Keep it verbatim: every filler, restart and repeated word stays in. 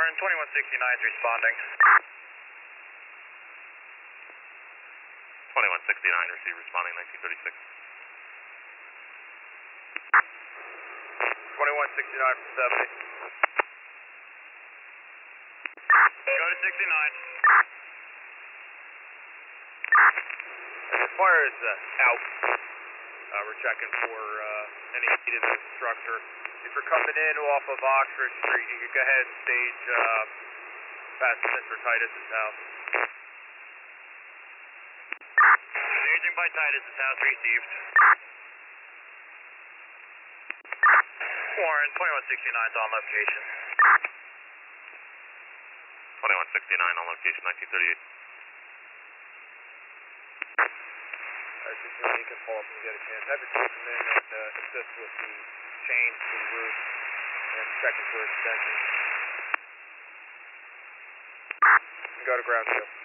Warren, twenty-one sixty-nine is responding. twenty-one sixty-nine, receive responding nineteen thirty-six. twenty-one sixty-nine from seventy. Go to sixty-nine. As far as uh, out, uh, we're checking for uh, any heat in the structure. If you're coming in off of Oxford Street, you can go ahead and stage uh, past Mister Titus's house. Staging by Titus's house received. Warren, twenty-one sixty-nine is on location. twenty-one sixty-nine on location, nineteen thirty-eight. Alright, just so you can pull up and get a chance. Have your team come in and uh, assist with the chains to the roof and checking for extensions. Go to ground zero.